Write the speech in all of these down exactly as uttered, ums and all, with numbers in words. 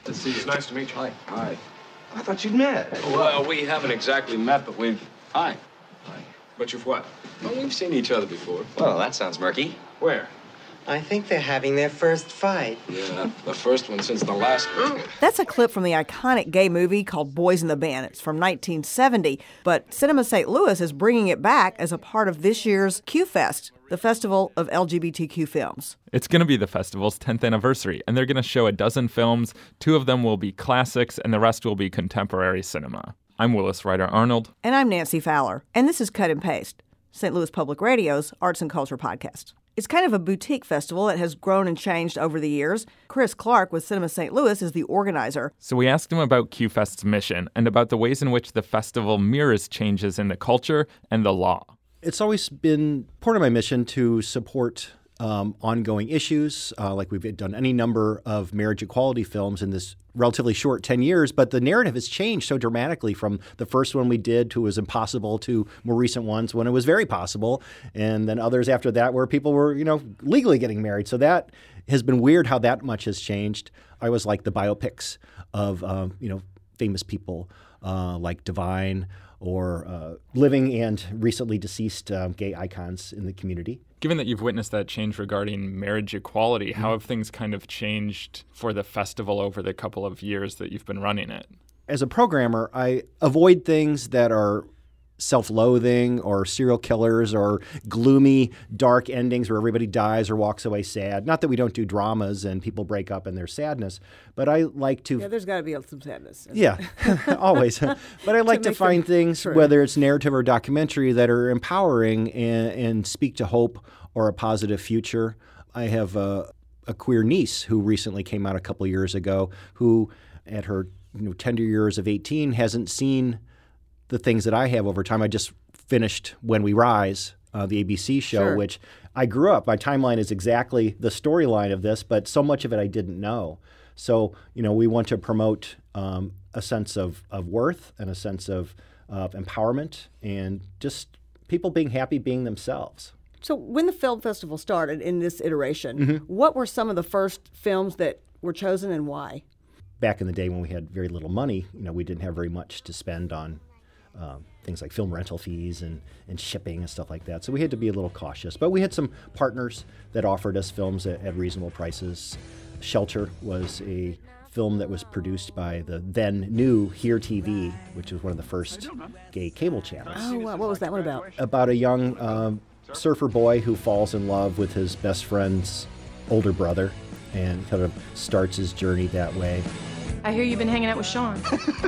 to see you. Nice to meet you. Hi. Hi. I thought you'd met. Well, we haven't exactly met, but we've... Hi. Hi. But you've what? Well, we've seen each other before. Well, that sounds murky. Where? I think they're having their first fight. Yeah, the first one since the last one. That's a clip from the iconic gay movie called Boys in the Band. It's from nineteen seventy, but Cinema Saint Louis is bringing it back as a part of this year's Q-Fest, the festival of L G B T Q films. It's going to be the festival's tenth anniversary, and they're going to show a dozen films. Two of them will be classics, and the rest will be contemporary cinema. I'm Willis Ryder Arnold. And I'm Nancy Fowler. And this is Cut and Paste, Saint Louis Public Radio's arts and culture podcast. It's kind of a boutique festival that has grown and changed over the years. Chris Clark with Cinema Saint Louis is the organizer. So we asked him about Q-Fest's mission and about the ways in which the festival mirrors changes in the culture and the law. It's always been part of my mission to support um, ongoing issues, uh, like we've done any number of marriage equality films in this relatively short ten years, but the narrative has changed so dramatically from the first one we did to was impossible to more recent ones when it was very possible, and then others after that where people were, you know, legally getting married. So that has been weird how that much has changed. I always like the biopics of, um, you know, famous people uh, like Divine or uh, living and recently deceased um, gay icons in the community. Given that you've witnessed that change regarding marriage equality, how have things kind of changed for the festival over the couple of years that you've been running it? As a programmer, I avoid things that are self-loathing or serial killers or gloomy, dark endings where everybody dies or walks away sad. Not that we don't do dramas and people break up and there's sadness, but I like to... Yeah, there's got to be some sadness. Yeah, always. But I like to, to find things, true. Whether it's narrative or documentary, that are empowering and, and speak to hope or a positive future. I have a, a queer niece who recently came out a couple years ago who, at her you know, tender years of eighteen, hasn't seen the things that I have over time. I just finished When We Rise, uh, the A B C show, sure. which I grew up. My timeline is exactly the storyline of this, but so much of it I didn't know. So, you know, we want to promote um, a sense of, of worth and a sense of, of empowerment and just people being happy being themselves. So when the film festival started in this iteration, mm-hmm. what were some of the first films that were chosen and why? Back in the day when we had very little money, you know, we didn't have very much to spend on Um, things like film rental fees and, and shipping and stuff like that. So we had to be a little cautious. But we had some partners that offered us films at, at reasonable prices. Shelter was a film that was produced by the then new Here T V, which was one of the first gay cable channels. Oh, wow. What was that one about? About a young um, surfer boy who falls in love with his best friend's older brother and kind of starts his journey that way. I hear you've been hanging out with Sean.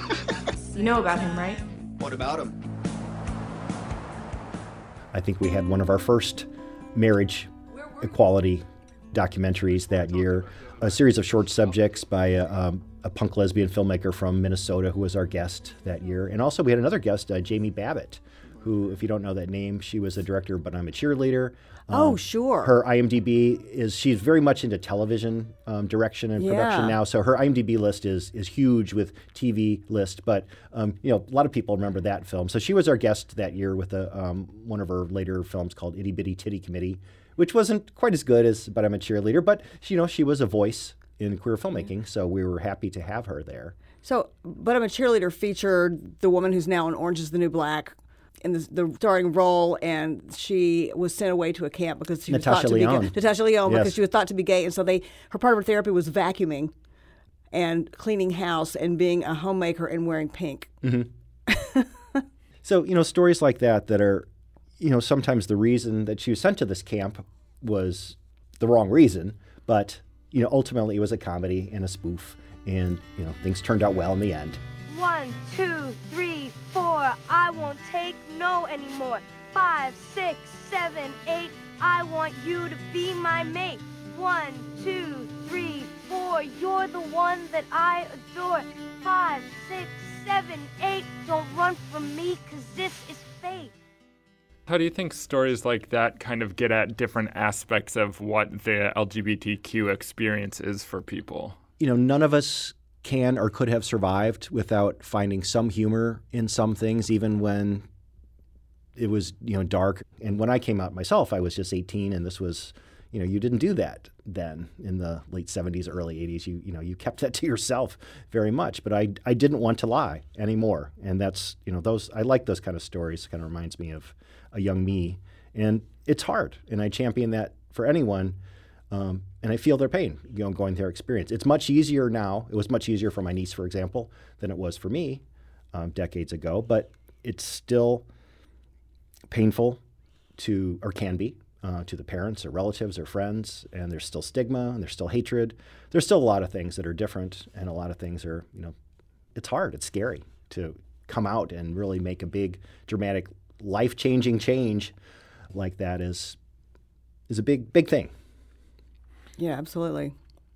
You know about him, right? What about him? I think we had one of our first marriage equality documentaries that year, a series of short subjects by a, um, a punk lesbian filmmaker from Minnesota who was our guest that year. And also we had another guest, uh, Jamie Babbitt, who, if you don't know that name, she was a director, But I'm a Cheerleader. Um, oh, sure. Her IMDb is, she's very much into television um, direction and yeah. production now. So her IMDb list is is huge with T V list. But, um, you know, a lot of people remember that film. So she was our guest that year with a, um, one of her later films called Itty Bitty Titty Committee, which wasn't quite as good as But I'm a Cheerleader. But, you know, she was a voice in queer filmmaking. So we were happy to have her there. So But I'm a Cheerleader featured the woman who's now in Orange is the New Black in the, the starring role, and she was sent away to a camp because she Natasha was thought to Lyonne. be gay. Natasha Lyonne, Yes. because she was thought to be gay, and so they her part of her therapy was vacuuming and cleaning house and being a homemaker and wearing pink. Mm-hmm. So, you know, stories like that that are, you know, sometimes the reason that she was sent to this camp was the wrong reason, but, you know, ultimately it was a comedy and a spoof, and, you know, things turned out well in the end. One, two, three, four, I won't take no anymore. Five, six, seven, eight, I want you to be my mate. One, two, three, four, you're the one that I adore. Five, six, seven, eight, don't run from me, 'cause this is fate. How do you think stories like that kind of get at different aspects of what the L G B T Q experience is for people? You know, none of us can or could have survived without finding some humor in some things, even when it was, you know, dark. And when I came out myself, I was just eighteen, and this was, you know, you didn't do that then in the late seventies, early eighties. You you know, you kept that to yourself very much. But I I didn't want to lie anymore, and that's you know those I like those kind of stories. Kind of reminds me of a young me, and it's hard, and I champion that for anyone. Um, and I feel their pain, you know, going their experience. It's much easier now. It was much easier for my niece, for example, than it was for me um, decades ago. But it's still painful to, or can be, uh, to the parents or relatives or friends. And there's still stigma, and there's still hatred. There's still a lot of things that are different, and a lot of things are, you know, it's hard. It's scary to come out and really make a big, dramatic, life-changing change like that is is a big, big thing. Yeah, absolutely.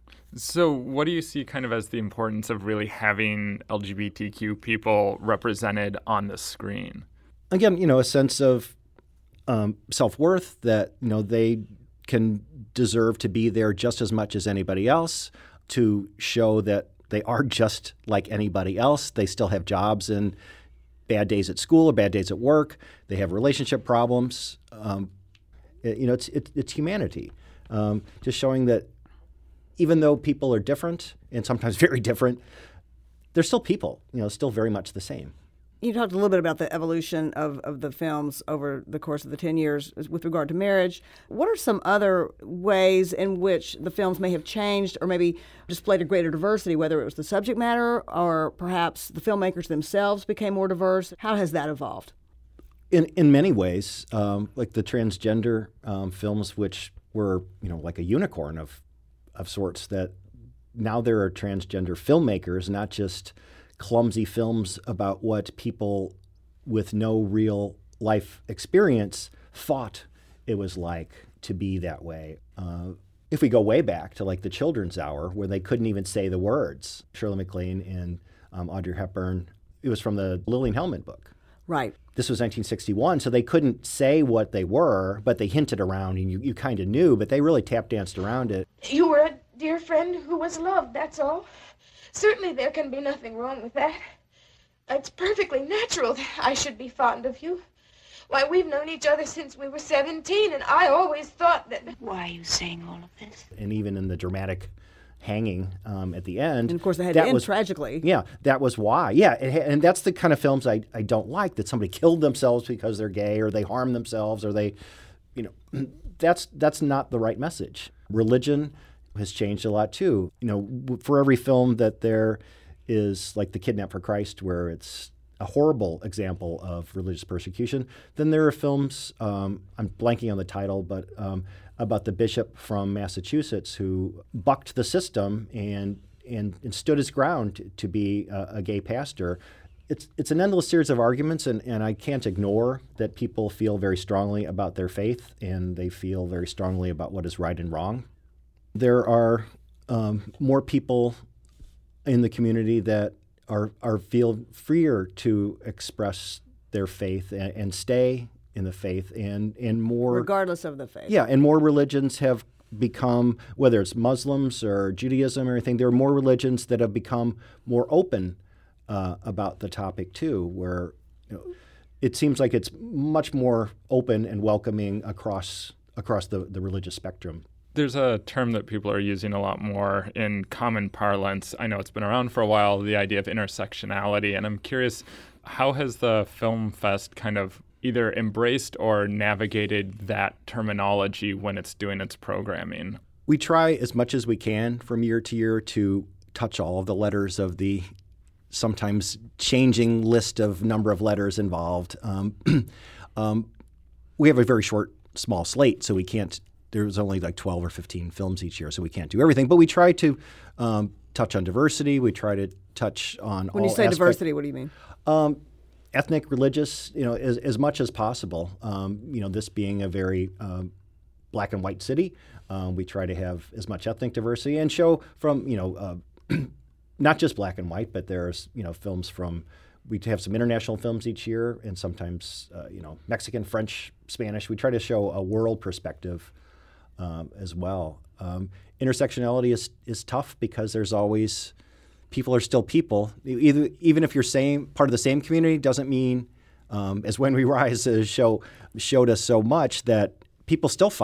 So what do you see kind of as the importance of really having L G B T Q people represented on the screen? Again, you know, a sense of um, self-worth, that, you know, they can deserve to be there just as much as anybody else, to show that they are just like anybody else. They still have jobs and bad days at school or bad days at work. They have relationship problems. Um, it, you know, it's, it, it's humanity. Um, just showing that even though people are different, and sometimes very different, they're still people, you know, still very much the same. You talked a little bit about the evolution of, of the films over the course of the ten years with regard to marriage. What are some other ways in which the films may have changed or maybe displayed a greater diversity, whether it was the subject matter or perhaps the filmmakers themselves became more diverse? How has that evolved? In in many ways, um, like the transgender um, films, which were, you know, like a unicorn of of sorts, that now there are transgender filmmakers, not just clumsy films about what people with no real life experience thought it was like to be that way. Uh, if we go way back to like the Children's Hour, where they couldn't even say the words, Shirley MacLaine and um, Audrey Hepburn, it was from the Lillian Hellman book. Right. This was nineteen sixty-one, so they couldn't say what they were, but they hinted around, and you, you kind of knew, but they really tap danced around it. You were a dear friend who was loved, that's all. Certainly there can be nothing wrong with that. It's perfectly natural that I should be fond of you. Why, we've known each other since we were seventeen, and I always thought that... Why are you saying all of this? And even in the dramatic hanging um, at the end. And of course, they had that to end was, tragically. Yeah, that was why. Yeah, it, and that's the kind of films I, I don't like, that somebody killed themselves because they're gay, or they harmed themselves, or they, you know, that's that's not the right message. Religion has changed a lot too. You know, for every film that there is, like The Kidnap for Christ, where it's a horrible example of religious persecution, then there are films, um, I'm blanking on the title, but um, about the bishop from Massachusetts who bucked the system and and, and stood his ground to, to be a, a gay pastor. It's it's an endless series of arguments, and, and I can't ignore that people feel very strongly about their faith, and they feel very strongly about what is right and wrong. There are um, more people in the community that are are feel freer to express their faith and, and stay in the faith, and, and more... Regardless of the faith. Yeah, and more religions have become, whether it's Muslims or Judaism or anything, there are more religions that have become more open uh, about the topic too, where, you know, it seems like it's much more open and welcoming across across the, the religious spectrum. There's a term that people are using a lot more in common parlance. I know it's been around for a while, the idea of intersectionality, and I'm curious, how has the Film Fest kind of either embraced or navigated that terminology when it's doing its programming? We try as much as we can from year to year to touch all of the letters of the sometimes changing list of number of letters involved. Um, um, we have a very short, small slate, so we can't, there's only like twelve or fifteen films each year, so we can't do everything. But we try to um, touch on diversity. We try to touch on when all you say aspects. Diversity, what do you mean? Um, ethnic, religious, you know, as, as much as possible. Um, you know, this being a very um, black and white city, um, we try to have as much ethnic diversity and show from, you know, uh, not just black and white, but there's, you know, films from, we have some international films each year, and sometimes, uh, you know, Mexican, French, Spanish. We try to show a world perspective um, as well. Um, intersectionality is is tough because there's always, people are still people. Either, even if you're same part of the same community, doesn't mean, um, as When We Rise uh, show showed us so much, that people still fight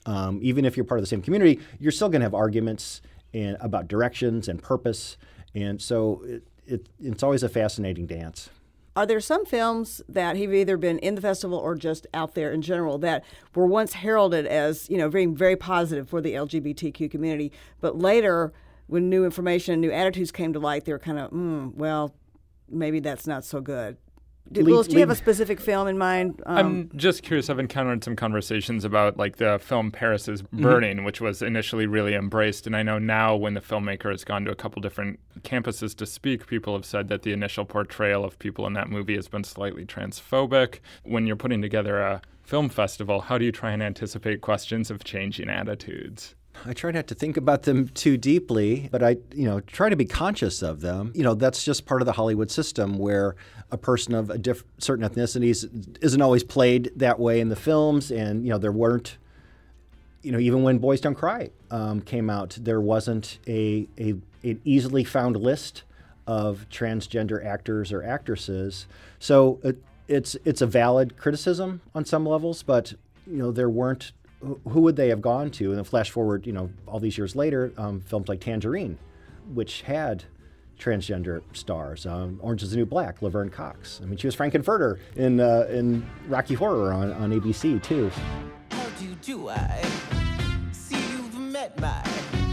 Um, even if you're part of the same community, you're still going to have arguments and, about directions and purpose. And so it, it, it's always a fascinating dance. Are there some films that have either been in the festival or just out there in general that were once heralded as, you know, being very positive for the L G B T Q community, but later, when new information, new attitudes came to light, they were kind of, mm, well, maybe that's not so good? Do, Leave- Louis, do you have a leave- specific film in mind? Um, I'm just curious. I've encountered some conversations about like the film Paris is Burning, mm-hmm. which was initially really embraced. And I know now when the filmmaker has gone to a couple different campuses to speak, people have said that the initial portrayal of people in that movie has been slightly transphobic. When you're putting together a film festival, how do you try and anticipate questions of changing attitudes? I try not to think about them too deeply, but I, you know, try to be conscious of them. You know, that's just part of the Hollywood system where a person of a diff- certain ethnicities isn't always played that way in the films. And, you know, there weren't, you know, even when Boys Don't Cry um, came out, there wasn't a, a an easily found list of transgender actors or actresses. So it, it's it's a valid criticism on some levels, but, you know, there weren't. Who would they have gone to? And then flash forward, you know, all these years later, um, films like Tangerine, which had transgender stars. Um, Orange is the New Black, Laverne Cox. I mean, she was Frankenfurter in uh, in Rocky Horror on, on A B C, too. How do you do I see you've met my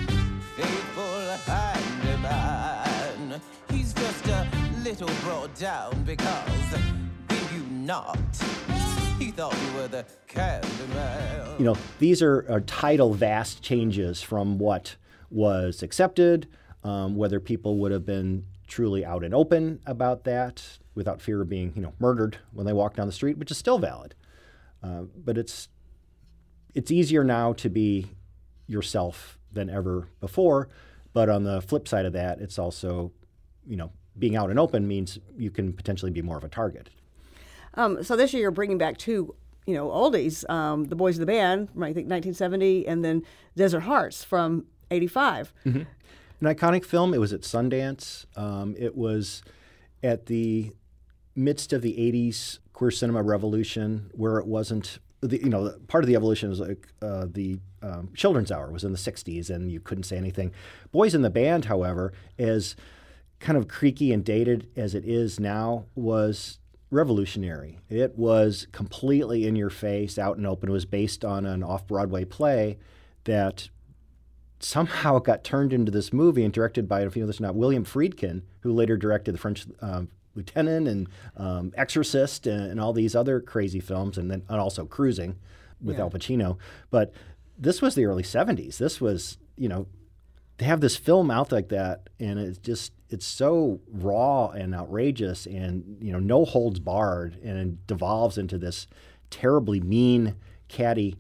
faithful handyman? He's just a little brought down because did you not? He thought you were the Candyman. You know, these are, are tidal, vast changes from what was accepted, um, whether people would have been truly out and open about that without fear of being, you know, murdered when they walk down the street, which is still valid. Uh, but it's it's easier now to be yourself than ever before. But on the flip side of that, it's also, you know, being out and open means you can potentially be more of a target. Um, so this year you're bringing back two, you know, oldies, um, The Boys of the Band from I think nineteen seventy, and then Desert Hearts from eighty-five. Mm-hmm. An iconic film. It was at Sundance. Um, it was at the midst of the eighties queer cinema revolution, where it wasn't, the, you know, part of the evolution was like uh, the um, Children's Hour was in the sixties, and you couldn't say anything. Boys in the Band, however, as kind of creaky and dated as it is now, was revolutionary. It was completely in your face, out and open. It was based on an off-Broadway play that somehow got turned into this movie and directed by, if you know this or not, William Friedkin, who later directed The French um, Lieutenant and um, Exorcist and, and all these other crazy films, and then and also Cruising with Yeah. Al Pacino. But this was the early seventies. This was, you know, to have this film out like that, and it's just, it's so raw and outrageous and, you know, no holds barred, and it devolves into this terribly mean, catty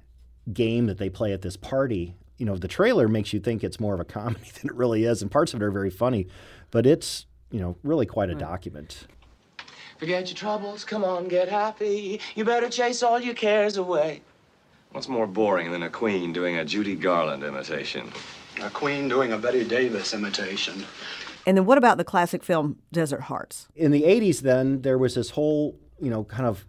game that they play at this party. You know, the trailer makes you think it's more of a comedy than it really is, and parts of it are very funny, but it's, you know, really quite a document. Forget your troubles, come on, get happy. You better chase all your cares away. What's more boring than a queen doing a Judy Garland imitation? A queen doing a Betty Davis imitation. And then what about the classic film Desert Hearts? In the eighties, then, there was this whole, you know, kind of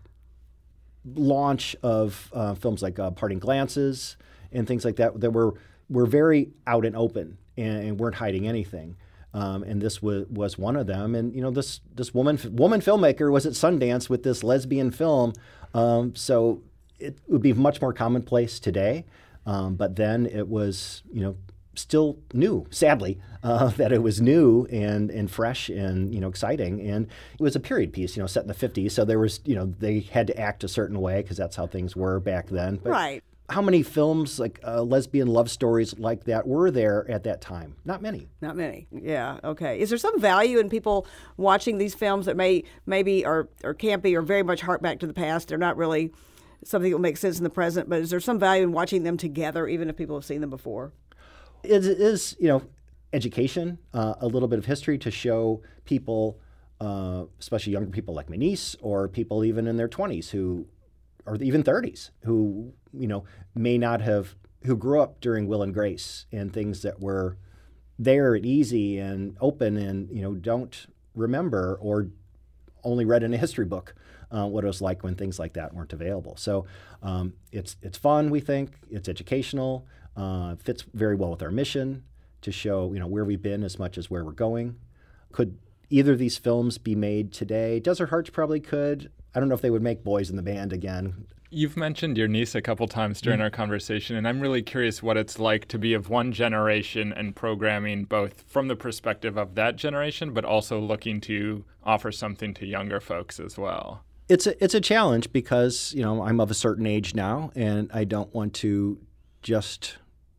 launch of uh, films like uh, Parting Glances and things like that that were were very out and open and, and weren't hiding anything. Um, and this was was one of them. And you know, this this woman woman filmmaker was at Sundance with this lesbian film. Um, so it would be much more commonplace today. Um, but then it was, you know, still new, sadly, uh, that it was new and, and fresh and, you know, exciting. And it was a period piece, you know, set in the fifties. So there was, you know, they had to act a certain way because that's how things were back then. But right. How many films, like uh, lesbian love stories like that, were there at that time? Not many. Not many. Yeah. Okay. Is there some value in people watching these films that may maybe are, are campy or very much hark back to the past? They're not really something that will make sense in the present, but is there some value in watching them together, even if people have seen them before? It is, you know, education, uh, a little bit of history to show people, uh, especially younger people like my niece, or people even in their twenties who, or even thirties, who, you know, may not have, who grew up during Will and Grace and things that were there and easy and open and, you know, don't remember or only read in a history book uh, what it was like when things like that weren't available. So um, it's it's fun, we think. It's educational. Uh, fits very well with our mission to show, you know, where we've been as much as where we're going. Could either of these films be made today? Desert Hearts probably could. I don't know if they would make Boys in the Band again. You've mentioned your niece a couple times during mm-hmm. our conversation, and I'm really curious what it's like to be of one generation and programming both from the perspective of that generation, but also looking to offer something to younger folks as well. It's a, it's a challenge because, you know, I'm of a certain age now, and I don't want to just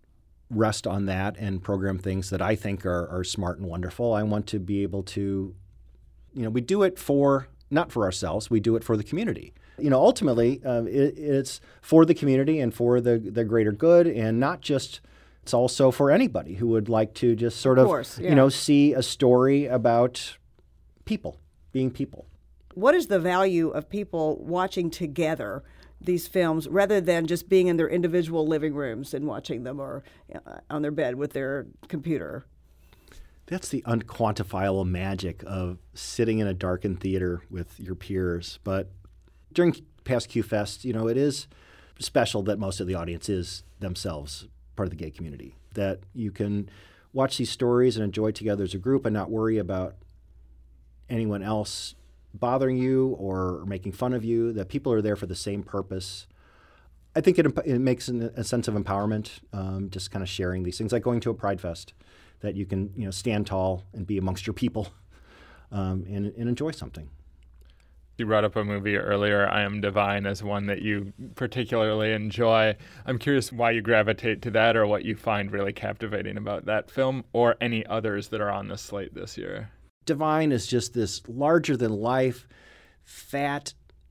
rest on that and program things that I think are, are smart and wonderful. I want to be able to, you know, we do it for, not for ourselves, we do it for the community. You know, ultimately, uh, it, it's for the community and for the, the greater good, and not just, it's also for anybody who would like to just sort of, of course, yeah. you know, see a story about people, being people. What is the value of people watching together these films rather than just being in their individual living rooms and watching them, or uh, on their bed with their computer? That's the unquantifiable magic of sitting in a darkened theater with your peers. But during past Q-Fest, you know, it is special that most of the audience is themselves part of the gay community, that you can watch these stories and enjoy together as a group and not worry about anyone else bothering you or making fun of you, that people are there for the same purpose. I think it, it makes an, a sense of empowerment, um, just kind of sharing these things, like going to a Pride Fest, that you can, you know, stand tall and be amongst your people um, and, and enjoy something. You brought up a movie earlier, I Am Divine, as one that you particularly enjoy. I'm curious why you gravitate to that, or what you find really captivating about that film, or any others that are on the slate this year. Divine is just this larger-than-life, fat,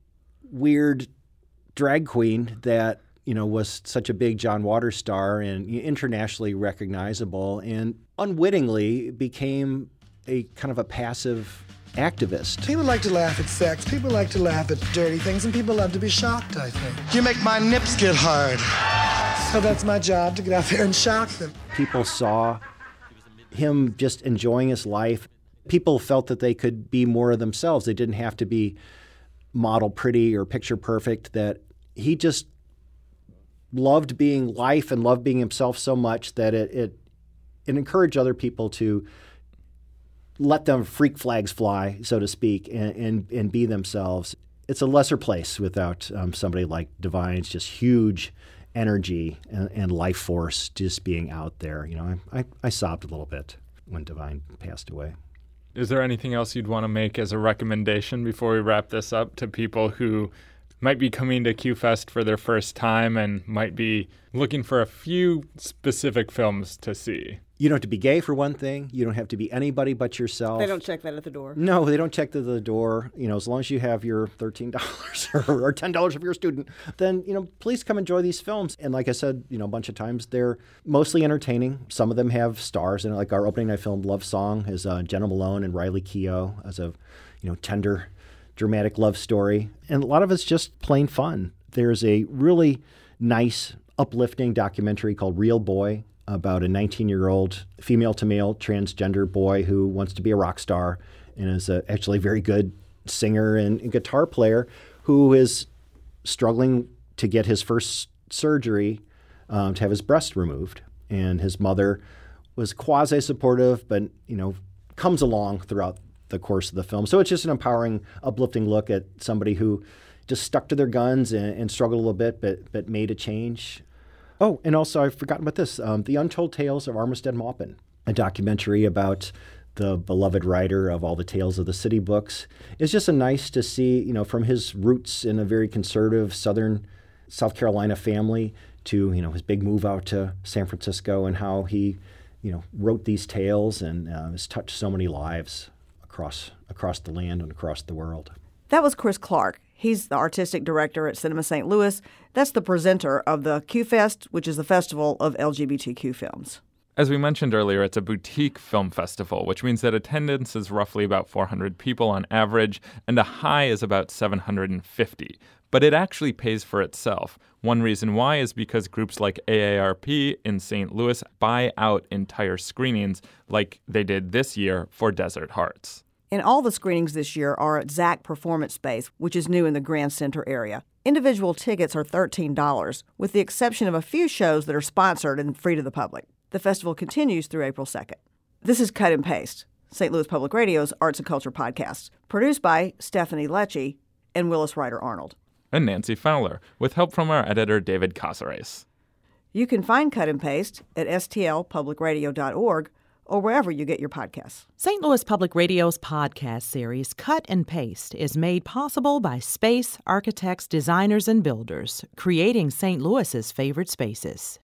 weird drag queen that, you know, was such a big John Waters star and internationally recognizable, and unwittingly became a kind of a passive activist. People like to laugh at sex, people like to laugh at dirty things, and people love to be shocked, I think. You make my nips get hard. So that's my job, to get out there and shock them. People saw him just enjoying his life. People felt that they could be more of themselves. They didn't have to be model pretty or picture perfect, that he just loved being life and loved being himself so much that it, it, it encouraged other people to let them freak flags fly, so to speak, and, and, and be themselves. It's a lesser place without um, somebody like Divine's just huge energy and, and life force just being out there. You know, I, I, I sobbed a little bit when Divine passed away. Is there anything else you'd want to make as a recommendation before we wrap this up to people who might be coming to Q-Fest for their first time and might be looking for a few specific films to see? You don't have to be gay, for one thing. You don't have to be anybody but yourself. They don't check that at the door. No, they don't check to the door. You know, as long as you have your thirteen dollars or, or ten dollars if you're a student, then, you know, please come enjoy these films. And like I said, you know, a bunch of times, they're mostly entertaining. Some of them have stars in it. Like our opening night film, Love Song, is uh, Jenna Malone and Riley Keough as a, you know, tender, dramatic love story. And a lot of it's just plain fun. There's a really nice, uplifting documentary called Real Boy, about a nineteen-year-old female-to-male transgender boy who wants to be a rock star and is a actually very good singer and, and guitar player who is struggling to get his first surgery um, to have his breast removed. And his mother was quasi-supportive, but, you know, comes along throughout the course of the film. So it's just an empowering, uplifting look at somebody who just stuck to their guns and, and struggled a little bit, but but made a change. Oh, and also I've forgotten about this, um, The Untold Tales of Armistead Maupin, a documentary about the beloved writer of all the Tales of the City books. It's just a nice to see, you know, from his roots in a very conservative Southern South Carolina family to, you know, his big move out to San Francisco and how he, you know, wrote these tales and uh, has touched so many lives across across the land and across the world. That was Chris Clark. He's the artistic director at Cinema Saint Louis. That's the presenter of the Q-Fest, which is the festival of L G B T Q films. As we mentioned earlier, it's a boutique film festival, which means that attendance is roughly about four hundred people on average, and a high is about seven hundred fifty. But it actually pays for itself. One reason why is because groups like A A R P in Saint Louis buy out entire screenings like they did this year for Desert Hearts. And all the screenings this year are at Zach Performance Space, which is new in the Grand Center area. Individual tickets are thirteen dollars, with the exception of a few shows that are sponsored and free to the public. The festival continues through April second. This is Cut and Paste, Saint Louis Public Radio's Arts and Culture podcast, produced by Stephanie Lecce and Willis Ryder Arnold. And Nancy Fowler, with help from our editor, David Casares. You can find Cut and Paste at s t l public radio dot org or wherever you get your podcasts. Saint Louis Public Radio's podcast series, Cut and Paste, is made possible by space architects, designers, and builders, creating Saint Louis's favorite spaces.